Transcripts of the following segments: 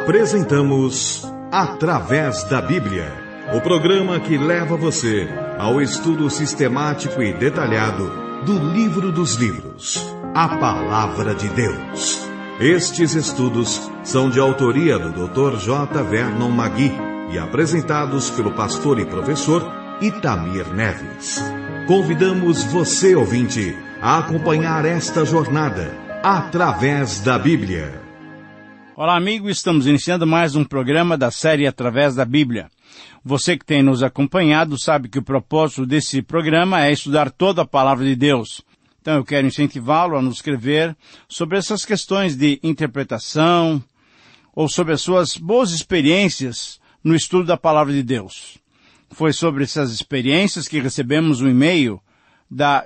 Apresentamos Através da Bíblia, o programa que leva você ao estudo sistemático e detalhado do livro dos livros, a Palavra de Deus. Estes estudos são de autoria do Dr. J. Vernon Magui e apresentados pelo pastor e professor Itamir Neves. Convidamos você, ouvinte, a acompanhar esta jornada através da Bíblia. Olá, amigo, estamos iniciando mais um programa da série Através da Bíblia. Você que tem nos acompanhado sabe que o propósito desse programa é estudar toda a Palavra de Deus. Então eu quero incentivá-lo a nos escrever sobre essas questões de interpretação ou sobre as suas boas experiências no estudo da Palavra de Deus. Foi sobre essas experiências que recebemos um e-mail da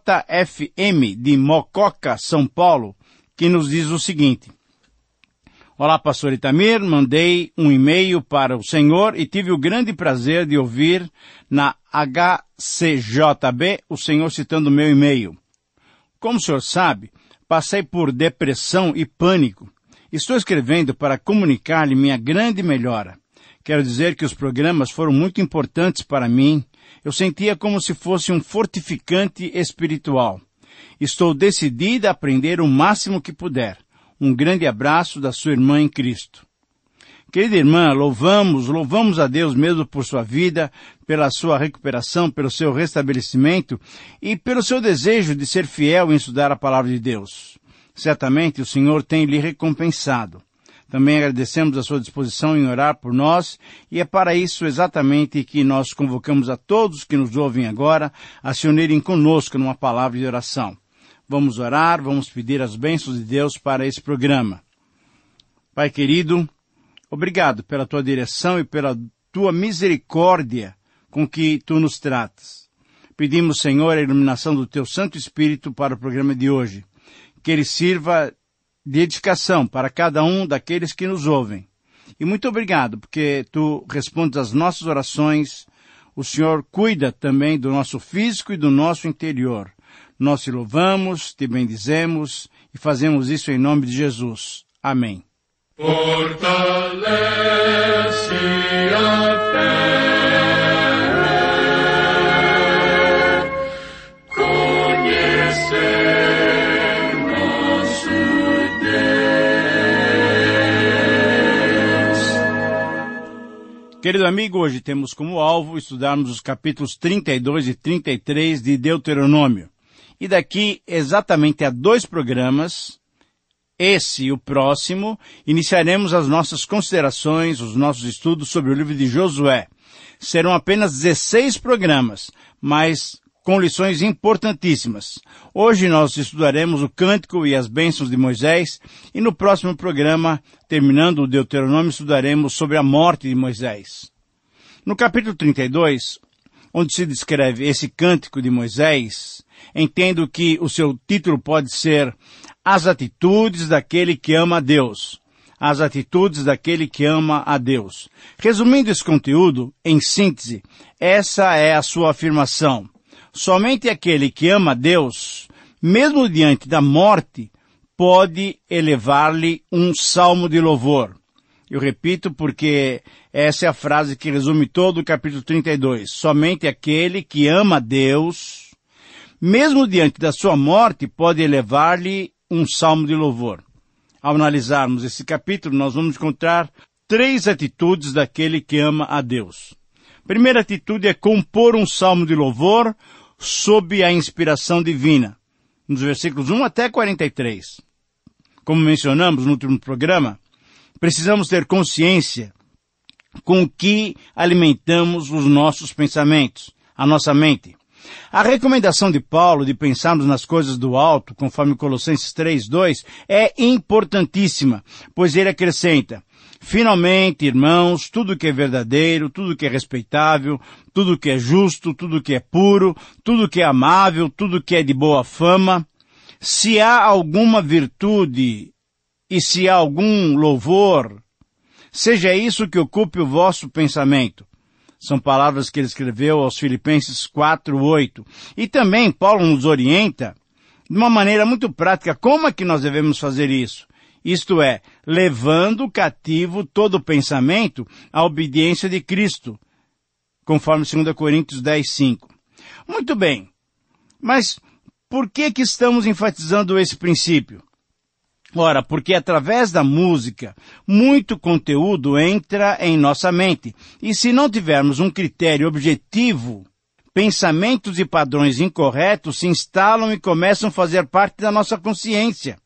JFM de Mococa, São Paulo, que nos diz o seguinte: Olá, pastor Itamir, mandei um e-mail para o senhor e tive o grande prazer de ouvir na HCJB o senhor citando o meu e-mail. Como o senhor sabe, passei por depressão e pânico. Estou escrevendo para comunicar-lhe minha grande melhora. Quero dizer que os programas foram muito importantes para mim. Eu sentia como se fosse um fortificante espiritual. Estou decidida a aprender o máximo que puder. Um grande abraço da sua irmã em Cristo. Querida irmã, louvamos a Deus mesmo por sua vida, pela sua recuperação, pelo seu restabelecimento e pelo seu desejo de ser fiel em estudar a palavra de Deus. Certamente o Senhor tem lhe recompensado. Também agradecemos a sua disposição em orar por nós e é para isso exatamente que nós convocamos a todos que nos ouvem agora a se unirem conosco numa palavra de oração. Vamos orar, vamos pedir as bênçãos de Deus para esse programa. Pai querido, obrigado pela tua direção e pela tua misericórdia com que tu nos tratas. Pedimos, Senhor, a iluminação do teu Santo Espírito para o programa de hoje. Que ele sirva de edificação para cada um daqueles que nos ouvem. E muito obrigado, porque tu respondes às nossas orações. O Senhor cuida também do nosso físico e do nosso interior. Nós te louvamos, te bendizemos e fazemos isso em nome de Jesus. Amém. Fortalece a fé, conhecer nosso Deus. Querido amigo, hoje temos como alvo estudarmos os capítulos 32 e 33 de Deuteronômio. E daqui exatamente a 2 programas, esse e o próximo, iniciaremos as nossas considerações, os nossos estudos sobre o livro de Josué. Serão apenas 16 programas, mas com lições importantíssimas. Hoje nós estudaremos o Cântico e as bênçãos de Moisés, e no próximo programa, terminando o Deuteronômio, estudaremos sobre a morte de Moisés. No capítulo 32, onde se descreve esse Cântico de Moisés, entendo que o seu título pode ser As Atitudes daquele que ama a Deus. As Atitudes daquele que ama a Deus. Resumindo esse conteúdo, em síntese, essa é a sua afirmação. Somente aquele que ama a Deus, mesmo diante da morte, pode elevar-lhe um salmo de louvor. Eu repito porque essa é a frase que resume todo o capítulo 32. Somente aquele que ama a Deus, mesmo diante da sua morte, pode elevar-lhe um salmo de louvor. Ao analisarmos esse capítulo, nós vamos encontrar 3 atitudes daquele que ama a Deus. A primeira atitude é compor um salmo de louvor sob a inspiração divina, nos versículos 1 até 43. Como mencionamos no último programa, precisamos ter consciência com que alimentamos os nossos pensamentos, a nossa mente. A recomendação de Paulo de pensarmos nas coisas do alto, conforme Colossenses 3:2, é importantíssima, pois ele acrescenta: finalmente, irmãos, tudo que é verdadeiro, tudo que é respeitável, tudo que é justo, tudo que é puro, tudo que é amável, tudo que é de boa fama, se há alguma virtude e se há algum louvor, seja isso que ocupe o vosso pensamento. São palavras que ele escreveu aos Filipenses 4:8. E também Paulo nos orienta de uma maneira muito prática como é que nós devemos fazer isso. isto é, levando cativo todo pensamento à obediência de Cristo, conforme 2 Coríntios 10:5. Muito bem, mas por que estamos enfatizando esse princípio? Ora, porque através da música, muito conteúdo entra em nossa mente, e se não tivermos um critério objetivo, pensamentos e padrões incorretos se instalam e começam a fazer parte da nossa consciência.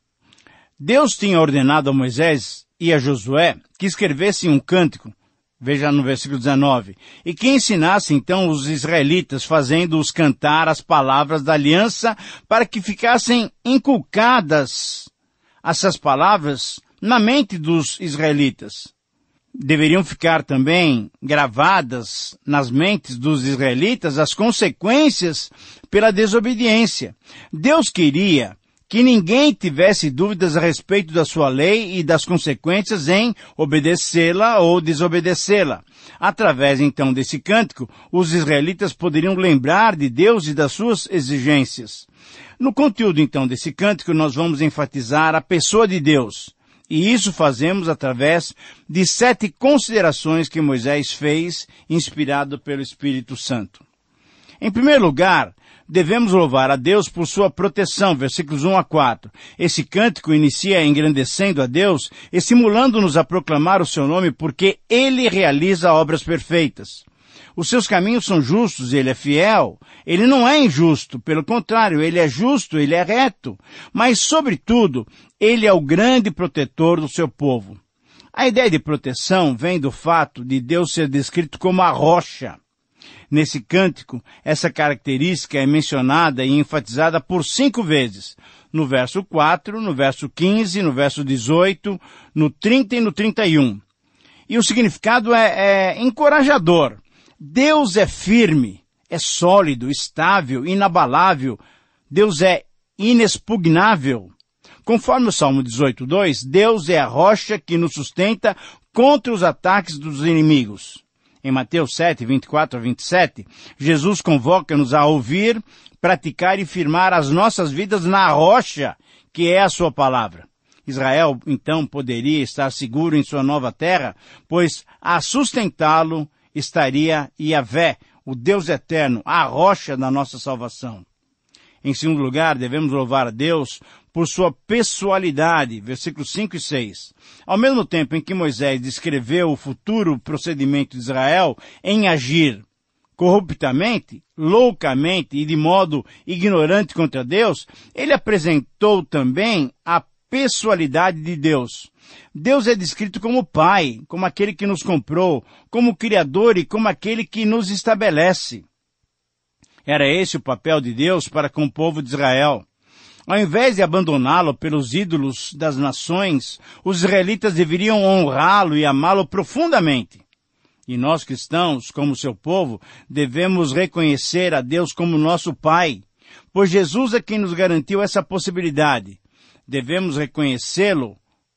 Deus tinha ordenado a Moisés e a Josué que escrevessem um cântico, veja no versículo 19, e que ensinasse então os israelitas, fazendo-os cantar as palavras da aliança para que ficassem inculcadas essas palavras na mente dos israelitas. Deveriam ficar também gravadas nas mentes dos israelitas as consequências pela desobediência. Deus queria que ninguém tivesse dúvidas a respeito da sua lei e das consequências em obedecê-la ou desobedecê-la. Através, então, desse cântico, os israelitas poderiam lembrar de Deus e das suas exigências. No conteúdo, então, desse cântico, nós vamos enfatizar a pessoa de Deus. E isso fazemos através de 7 considerações que Moisés fez, inspirado pelo Espírito Santo. Em primeiro lugar, devemos louvar a Deus por sua proteção, versículos 1 a 4. Esse cântico inicia engrandecendo a Deus, estimulando-nos a proclamar o seu nome, porque Ele realiza obras perfeitas. Os seus caminhos são justos, Ele é fiel. Ele não é injusto, pelo contrário, Ele é justo, Ele é reto. Mas, sobretudo, Ele é o grande protetor do seu povo. A ideia de proteção vem do fato de Deus ser descrito como a rocha. Nesse cântico, essa característica é mencionada e enfatizada por 5 vezes. No verso 4, no verso 15, no verso 18, no 30 e no 31. E o significado é encorajador. Deus é firme, é sólido, estável, inabalável. Deus é inexpugnável. Conforme o Salmo 18:2, Deus é a rocha que nos sustenta contra os ataques dos inimigos. Em Mateus 7, 24 a 27, Jesus convoca-nos a ouvir, praticar e firmar as nossas vidas na rocha, que é a sua palavra. Israel, então, poderia estar seguro em sua nova terra, pois a sustentá-lo estaria Yahvé, o Deus eterno, a rocha da nossa salvação. Em segundo lugar, devemos louvar a Deus por sua pessoalidade, versículos 5 e 6. Ao mesmo tempo em que Moisés descreveu o futuro procedimento de Israel em agir corruptamente, loucamente e de modo ignorante contra Deus, ele apresentou também a pessoalidade de Deus. Deus é descrito como Pai, como aquele que nos comprou, como Criador e como aquele que nos estabelece. Era esse o papel de Deus para com o povo de Israel. Ao invés de abandoná-lo pelos ídolos das nações, os israelitas deveriam honrá-lo e amá-lo profundamente. E nós cristãos, como seu povo, devemos reconhecer a Deus como nosso Pai, pois Jesus é quem nos garantiu essa possibilidade. Devemos reconhecê-lo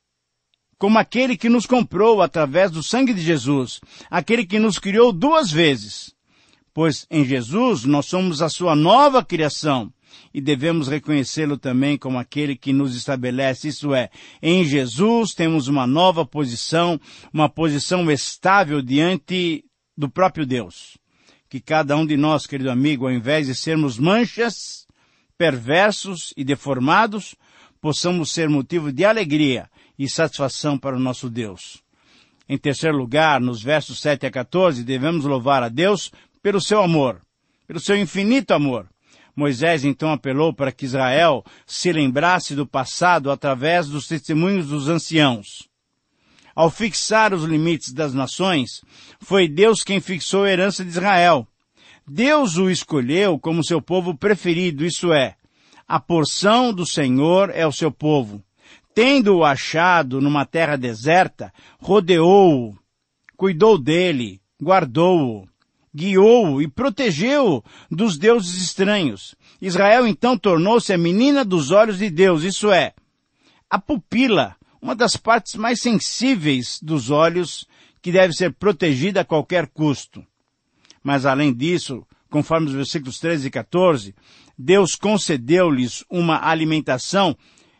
como aquele que nos comprou através do sangue de Jesus, aquele que nos criou 2 vezes. Pois em Jesus nós somos a sua nova criação e devemos reconhecê-lo também como aquele que nos estabelece, isso é, em Jesus temos uma nova posição, uma posição estável diante do próprio Deus. Que cada um de nós, querido amigo, ao invés de sermos manchas, perversos e deformados, possamos ser motivo de alegria e satisfação para o nosso Deus. Em terceiro lugar, nos versos 7 a 14, devemos louvar a Deus pelo seu amor, pelo seu infinito amor. Moisés então apelou para que Israel se lembrasse do passado através dos testemunhos dos anciãos. Ao fixar os limites das nações, foi Deus quem fixou a herança de Israel. Deus o escolheu como seu povo preferido, isso é, a porção do Senhor é o seu povo. Tendo-o achado numa terra deserta, rodeou-o, cuidou dele, guardou-o, guiou-o e protegeu-o dos deuses estranhos. Israel então tornou-se a menina dos olhos de Deus, isso é, a pupila, uma das partes mais sensíveis dos olhos que deve ser protegida a qualquer custo. Mas além disso, conforme os versículos 13 e 14, Deus concedeu-lhes uma alimentação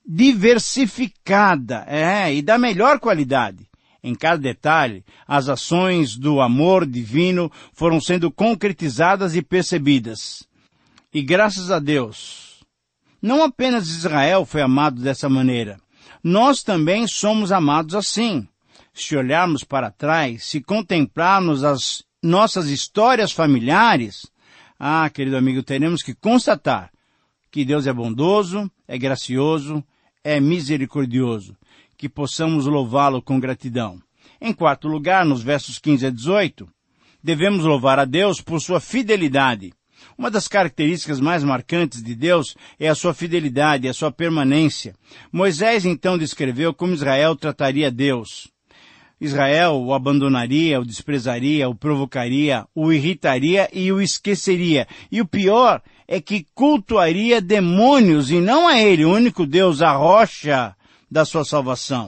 diversificada, e da melhor qualidade. Em cada detalhe, as ações do amor divino foram sendo concretizadas e percebidas. E graças a Deus, não apenas Israel foi amado dessa maneira, nós também somos amados assim. Se olharmos para trás, se contemplarmos as nossas histórias familiares, querido amigo, teremos que constatar que Deus é bondoso, é gracioso, é misericordioso, que possamos louvá-lo com gratidão. Em quarto lugar, nos versos 15 a 18, devemos louvar a Deus por sua fidelidade. Uma das características mais marcantes de Deus é a sua fidelidade, a sua permanência. Moisés então descreveu como Israel trataria Deus. Israel o abandonaria, o desprezaria, o provocaria, o irritaria e o esqueceria. E o pior é que cultuaria demônios e não a ele, o único Deus, a rocha da sua salvação.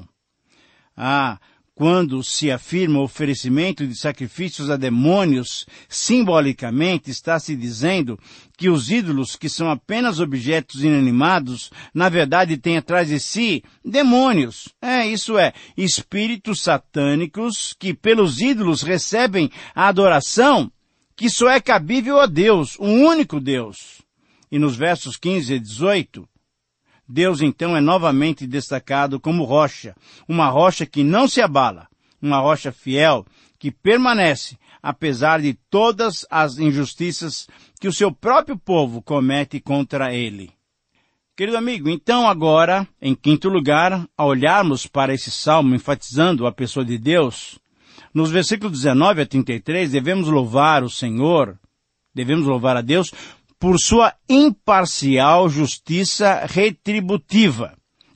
Quando se afirma o oferecimento de sacrifícios a demônios, simbolicamente está se dizendo que os ídolos, que são apenas objetos inanimados, na verdade têm atrás de si demônios. Isso é, espíritos satânicos que pelos ídolos recebem a adoração que só é cabível a Deus, o único Deus. E nos versos 15 e 18, Deus então é novamente destacado como rocha, uma rocha que não se abala, uma rocha fiel que permanece apesar de todas as injustiças que o seu próprio povo comete contra ele. Querido amigo, então agora, em quinto lugar, ao olharmos para esse salmo enfatizando a pessoa de Deus, nos versículos 19 a 33 devemos louvar o Senhor, devemos louvar a Deus por sua imparcial justiça retributiva.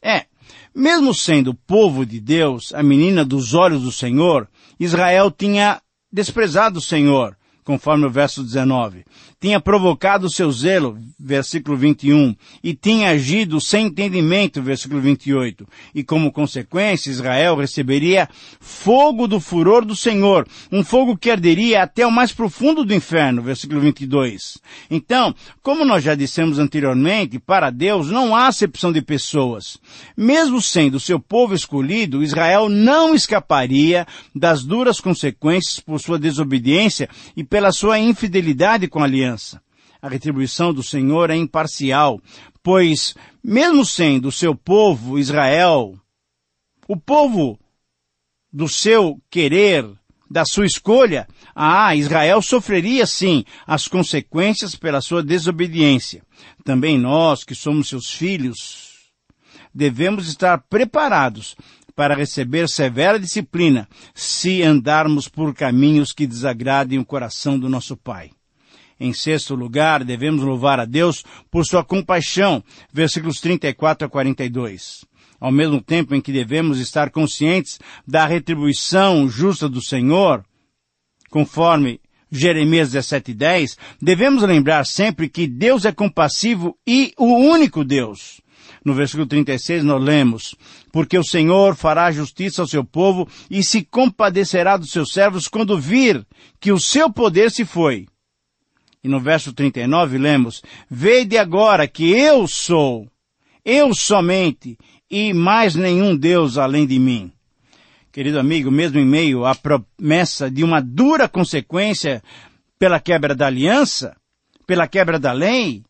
Mesmo sendo povo de Deus, a menina dos olhos do Senhor, Israel tinha desprezado o Senhor, conforme o verso 19. Tinha provocado o seu zelo, versículo 21, e tinha agido sem entendimento, versículo 28. E como consequência, Israel receberia fogo do furor do Senhor, um fogo que arderia até o mais profundo do inferno, versículo 22. Então, como nós já dissemos anteriormente, para Deus não há acepção de pessoas. Mesmo sendo seu povo escolhido, Israel não escaparia das duras consequências por sua desobediência e pela sua infidelidade com a aliança. A retribuição do Senhor é imparcial, pois, mesmo sendo o seu povo, Israel, o povo do seu querer, da sua escolha, Israel sofreria sim as consequências pela sua desobediência. Também nós, que somos seus filhos, devemos estar preparados para receber severa disciplina se andarmos por caminhos que desagradem o coração do nosso Pai. Em sexto lugar, devemos louvar a Deus por sua compaixão, versículos 34 a 42. Ao mesmo tempo em que devemos estar conscientes da retribuição justa do Senhor, conforme Jeremias 17:10, devemos lembrar sempre que Deus é compassivo e o único Deus. No versículo 36 nós lemos, porque o Senhor fará justiça ao seu povo e se compadecerá dos seus servos quando vir que o seu poder se foi. E no verso 39 lemos, vede agora que eu sou, eu somente, e mais nenhum Deus além de mim. Querido amigo, mesmo em meio à promessa de uma dura consequência pela quebra da aliança, pela quebra da lei,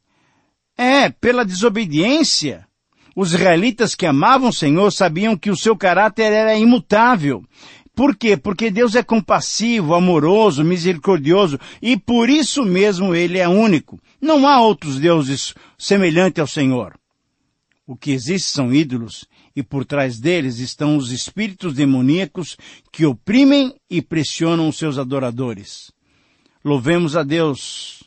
pela desobediência, os israelitas que amavam o Senhor sabiam que o seu caráter era imutável. Por quê? Porque Deus é compassivo, amoroso, misericordioso, e por isso mesmo Ele é único. Não há outros deuses semelhantes ao Senhor. O que existe são ídolos, e por trás deles estão os espíritos demoníacos que oprimem e pressionam os seus adoradores. Louvemos a Deus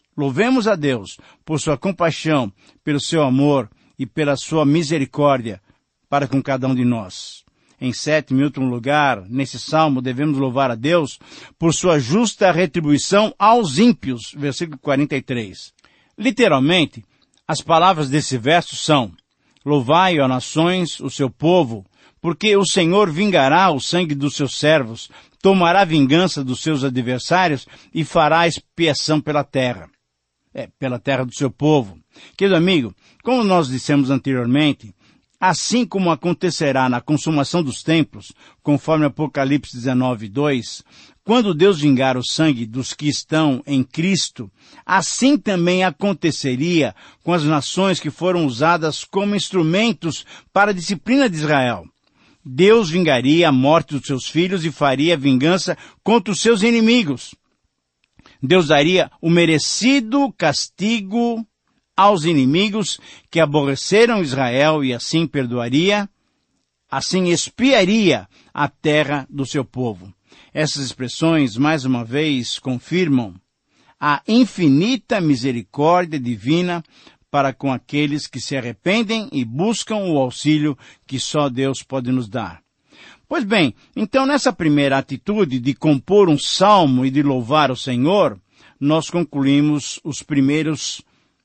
por sua compaixão, pelo seu amor e pela sua misericórdia para com cada um de nós. Em sétimo e último lugar, nesse salmo, devemos louvar a Deus por sua justa retribuição aos ímpios, versículo 43. Literalmente, as palavras desse verso são, louvai, ó nações, o seu povo, porque o Senhor vingará o sangue dos seus servos, tomará vingança dos seus adversários e fará expiação pela terra do seu povo. Querido amigo, como nós dissemos anteriormente, assim como acontecerá na consumação dos templos, conforme Apocalipse 19:2, quando Deus vingar o sangue dos que estão em Cristo, assim também aconteceria com as nações que foram usadas como instrumentos para a disciplina de Israel. Deus vingaria a morte dos seus filhos e faria vingança contra os seus inimigos. Deus daria o merecido castigo aos inimigos que aborreceram Israel e assim perdoaria, assim expiaria a terra do seu povo. Essas expressões, mais uma vez, confirmam a infinita misericórdia divina para com aqueles que se arrependem e buscam o auxílio que só Deus pode nos dar. Pois bem, então nessa primeira atitude de compor um salmo e de louvar o Senhor, nós concluímos os primeiros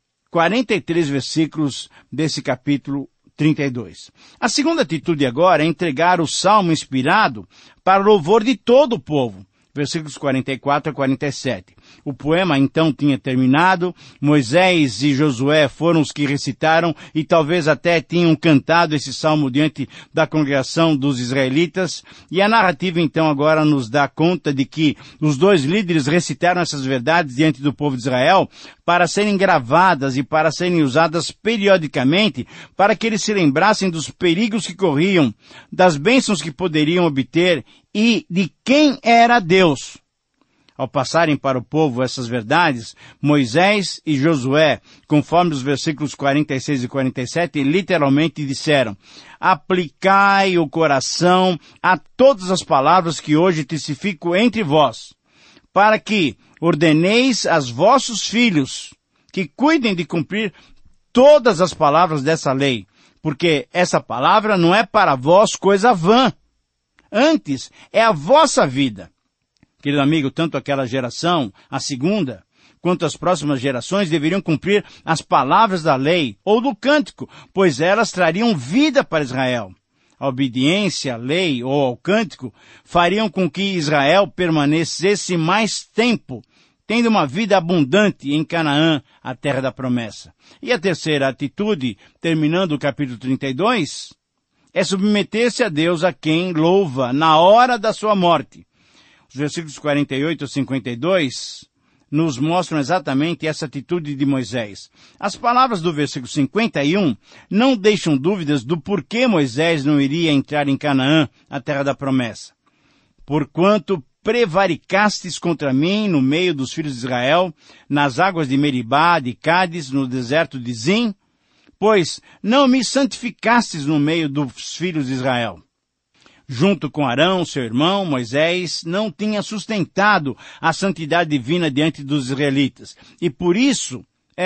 43 versículos desse capítulo 32. A segunda atitude agora é entregar o salmo inspirado para louvor de todo o povo. Versículos 44 a 47. O poema então tinha terminado, Moisés e Josué foram os que recitaram e talvez até tinham cantado esse salmo diante da congregação dos israelitas, e a narrativa então agora nos dá conta de que os dois líderes recitaram essas verdades diante do povo de Israel para serem gravadas e para serem usadas periodicamente, para que eles se lembrassem dos perigos que corriam, das bênçãos que poderiam obter e de quem era Deus. Ao passarem para o povo essas verdades, Moisés e Josué, conforme os versículos 46 e 47, literalmente disseram: aplicai o coração a todas as palavras que hoje testifico entre vós, para que ordeneis aos vossos filhos que cuidem de cumprir todas as palavras dessa lei, porque essa palavra não é para vós coisa vã, antes é a vossa vida. Querido amigo, tanto aquela geração, a segunda, quanto as próximas gerações deveriam cumprir as palavras da lei ou do cântico, pois elas trariam vida para Israel. A obediência à lei ou ao cântico fariam com que Israel permanecesse mais tempo, tendo uma vida abundante em Canaã, a terra da promessa. E a terceira atitude, terminando o capítulo 32, é submeter-se a Deus a quem louva na hora da sua morte. Os versículos 48 a 52 nos mostram exatamente essa atitude de Moisés. As palavras do versículo 51 não deixam dúvidas do porquê Moisés não iria entrar em Canaã, a terra da promessa. Porquanto prevaricastes contra mim no meio dos filhos de Israel, nas águas de Meribá, de Cádiz, no deserto de Zim, pois não me santificastes no meio dos filhos de Israel. Junto com Arão, seu irmão, Moisés não tinha sustentado a santidade divina diante dos israelitas. E por isso,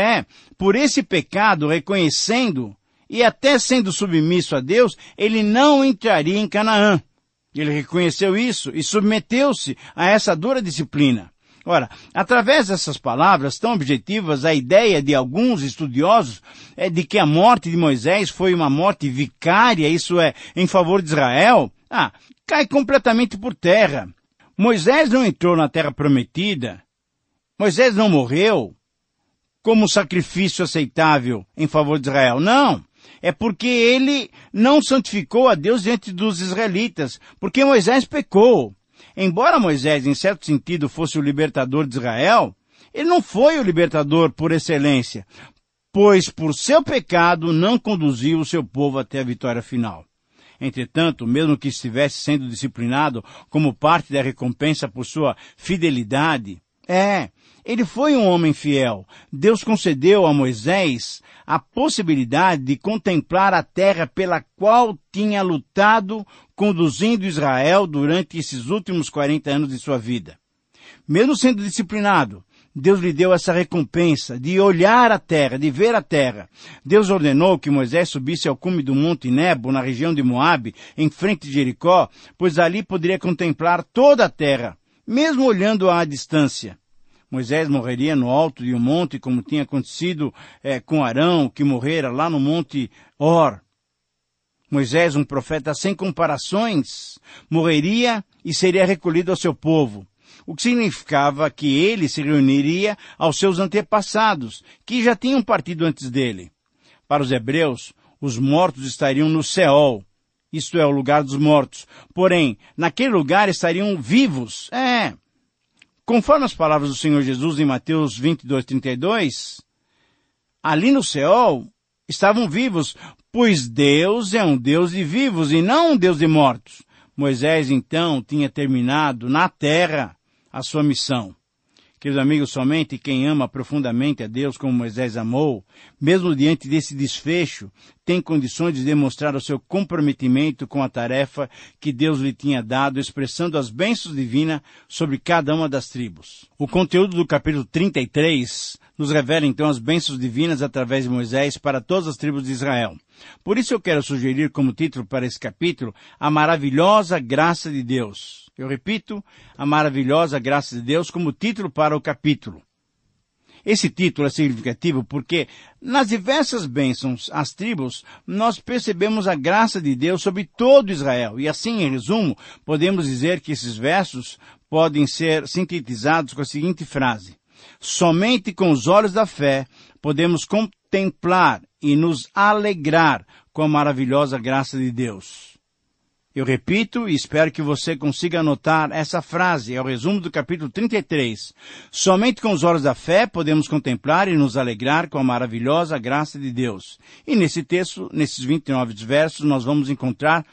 por esse pecado, reconhecendo e até sendo submisso a Deus, ele não entraria em Canaã. Ele reconheceu isso e submeteu-se a essa dura disciplina. Ora, através dessas palavras tão objetivas, a ideia de alguns estudiosos é de que a morte de Moisés foi uma morte vicária, isso é, em favor de Israel, cai completamente por terra. Moisés não entrou na terra prometida. Moisés não morreu como sacrifício aceitável em favor de Israel. Não. É porque ele não santificou a Deus diante dos israelitas, porque Moisés pecou. Embora Moisés, em certo sentido, fosse o libertador de Israel, ele não foi o libertador por excelência, pois por seu pecado não conduziu o seu povo até a vitória final. Entretanto, mesmo que estivesse sendo disciplinado como parte da recompensa por sua fidelidade, ele foi um homem fiel. Deus concedeu a Moisés a possibilidade de contemplar a terra pela qual tinha lutado, conduzindo Israel durante esses últimos 40 anos de sua vida. Mesmo sendo disciplinado, Deus lhe deu essa recompensa de olhar a terra, de ver a terra. Deus ordenou que Moisés subisse ao cume do Monte Nebo, na região de Moabe, em frente de Jericó, pois ali poderia contemplar toda a terra, mesmo olhando-a à distância. Moisés morreria no alto de um monte, como tinha acontecido com Arão, que morrera lá no Monte Hor. Moisés, um profeta sem comparações, morreria e seria recolhido ao seu povo, o que significava que ele se reuniria aos seus antepassados, que já tinham partido antes dele. Para os hebreus, Os mortos estariam no Seol, isto é, o lugar dos mortos. Porém, naquele lugar estariam vivos. Conforme as palavras do Senhor Jesus em Mateus 22:32, ali no Seol estavam vivos, pois Deus é um Deus de vivos e não um Deus de mortos. Moisés, então, tinha terminado na terra a sua missão. Queridos amigos, somente quem ama profundamente a Deus como Moisés amou, mesmo diante desse desfecho, tem condições de demonstrar o seu comprometimento com a tarefa que Deus lhe tinha dado, expressando as bênçãos divinas sobre cada uma das tribos. O conteúdo do capítulo 33 nos revela então as bênçãos divinas através de Moisés para todas as tribos de Israel. Por isso eu quero sugerir como título para esse capítulo, a maravilhosa graça de Deus. Eu repito, a maravilhosa graça de Deus como título para o capítulo. Esse título é significativo porque nas diversas bênçãos às tribos, nós percebemos a graça de Deus sobre todo Israel. E assim, em resumo, podemos dizer que esses versos podem ser sintetizados com a seguinte frase: somente com os olhos da fé podemos contemplar e nos alegrar com a maravilhosa graça de Deus. Eu repito e espero que você consiga anotar essa frase, é o resumo do capítulo 33. Somente com os olhos da fé podemos contemplar e nos alegrar com a maravilhosa graça de Deus. E nesse texto, nesses 29 versos, nós vamos encontrar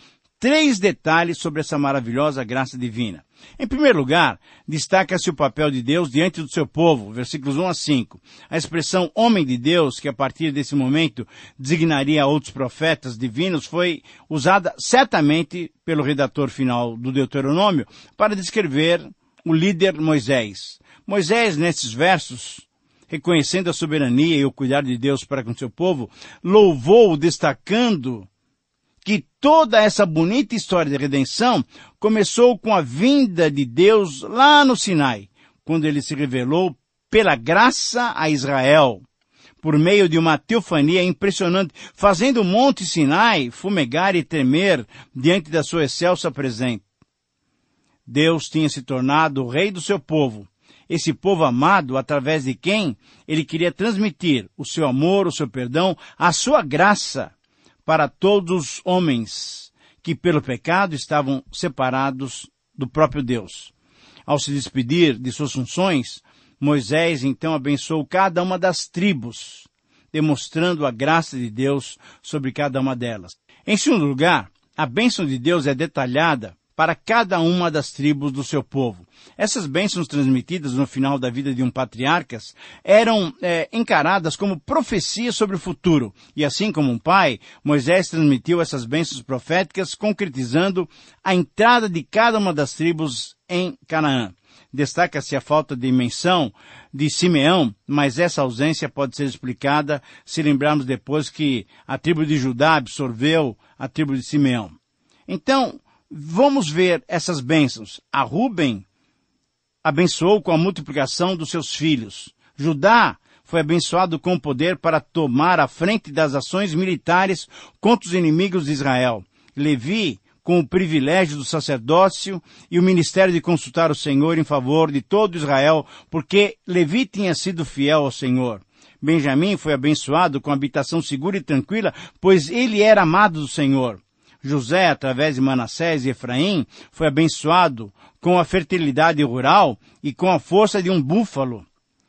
3 detalhes sobre essa maravilhosa graça divina. Em primeiro lugar, destaca-se o papel de Deus diante do seu povo, versículos 1 a 5. A expressão homem de Deus, que a partir desse momento designaria outros profetas divinos, foi usada certamente pelo redator final do Deuteronômio para descrever o líder Moisés. Moisés, nesses versos, reconhecendo a soberania e o cuidado de Deus para com seu povo, louvou destacando que toda essa bonita história de redenção começou com a vinda de Deus lá no Sinai, quando ele se revelou pela graça a Israel, por meio de uma teofania impressionante, fazendo o monte Sinai fumegar e tremer diante da sua excelsa presença. Deus tinha se tornado o rei do seu povo, esse povo amado através de quem ele queria transmitir o seu amor, o seu perdão, a sua graça, para todos os homens que pelo pecado estavam separados do próprio Deus. Ao se despedir de suas funções, Moisés então abençoou cada uma das tribos, demonstrando a graça de Deus sobre cada uma delas. Em segundo lugar, a bênção de Deus é detalhada para cada uma das tribos do seu povo. Essas bênçãos transmitidas no final da vida de um patriarca eram encaradas como profecia sobre o futuro. E assim como um pai, Moisés transmitiu essas bênçãos proféticas, concretizando a entrada de cada uma das tribos em Canaã. Destaca-se a falta de menção de Simeão, mas essa ausência pode ser explicada se lembrarmos depois que a tribo de Judá absorveu a tribo de Simeão. Então, vamos ver essas bênçãos. A Ruben abençoou com a multiplicação dos seus filhos. Judá foi abençoado com o poder para tomar a frente das ações militares contra os inimigos de Israel. Levi, com o privilégio do sacerdócio e o ministério de consultar o Senhor em favor de todo Israel, porque Levi tinha sido fiel ao Senhor. Benjamim foi abençoado com habitação segura e tranquila, pois ele era amado do Senhor. José, através de Manassés e Efraim, foi abençoado com a fertilidade rural e com a força de um búfalo.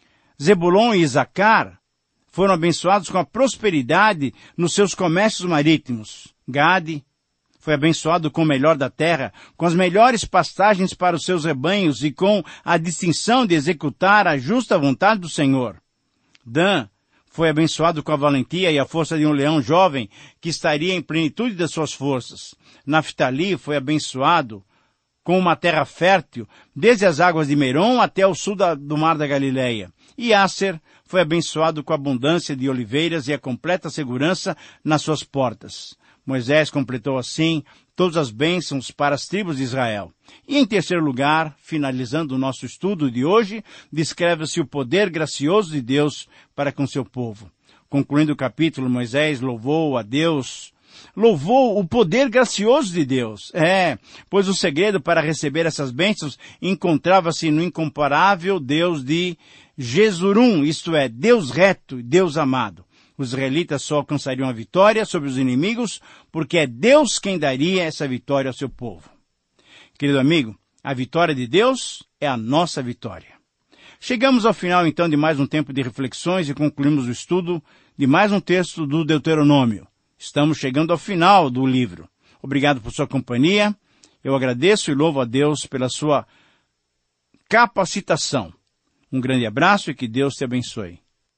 Zebulon e Isacar foram abençoados com a prosperidade nos seus comércios marítimos. Gade foi abençoado com o melhor da terra, com as melhores pastagens para os seus rebanhos e com a distinção de executar a justa vontade do Senhor. Dan foi abençoado com a valentia e a força de um leão jovem que estaria em plenitude das suas forças. Naftali foi abençoado com uma terra fértil, desde as águas de Merom até o sul do mar da Galileia. E Asser foi abençoado com a abundância de oliveiras e a completa segurança nas suas portas. Moisés completou assim todas as bênçãos para as tribos de Israel. E em terceiro lugar, finalizando o nosso estudo de hoje, descreve-se o poder gracioso de Deus para com seu povo. Concluindo o capítulo, Moisés louvou a Deus, louvou o poder gracioso de Deus. Pois o segredo para receber essas bênçãos encontrava-se no incomparável Deus de Jesurum, isto é, Deus reto e Deus amado. Os israelitas só alcançariam a vitória sobre os inimigos porque é Deus quem daria essa vitória ao seu povo. Querido amigo, a vitória de Deus é a nossa vitória. Chegamos ao final então de mais um tempo de reflexões e concluímos o estudo de mais um texto do Deuteronômio. Estamos chegando ao final do livro. Obrigado por sua companhia. Eu agradeço e louvo a Deus pela sua capacitação. Um grande abraço e que Deus te abençoe.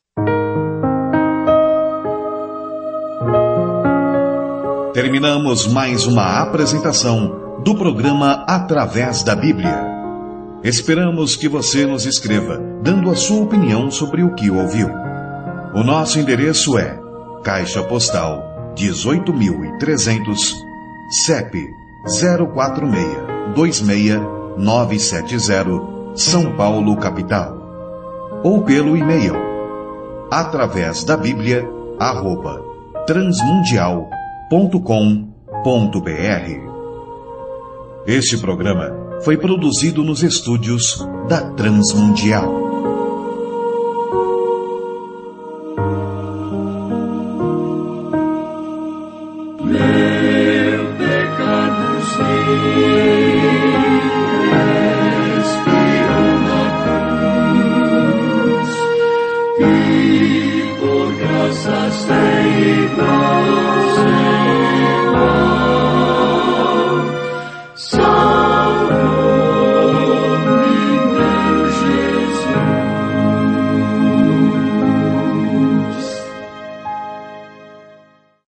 Terminamos mais uma apresentação do programa Através da Bíblia. Esperamos que você nos escreva, dando a sua opinião sobre o que ouviu. O nosso endereço é Caixa Postal 18.300, CEP 046-26970, São Paulo, capital. Ou pelo e-mail atravésdabiblia@transmundial.com.br. Este programa foi produzido nos estúdios da Transmundial. Meu pecado sei.